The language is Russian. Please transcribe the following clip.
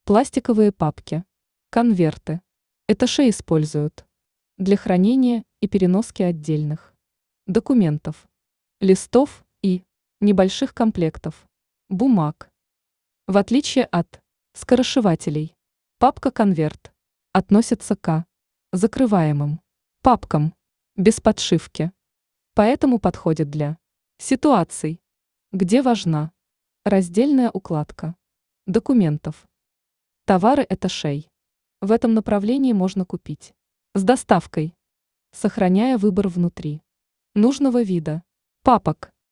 Пластиковые папки, конверты. Этажи используют для хранения и переноски отдельных документов, листов и небольших комплектов бумаг. В отличие от скоросшивателей, папка-конверт относится к закрываемым папкам без подшивки, поэтому подходит для ситуаций, где важна раздельная укладка документов. Товары этажей. В этом направлении можно купить с доставкой, сохраняя выбор внутри нужного вида папок.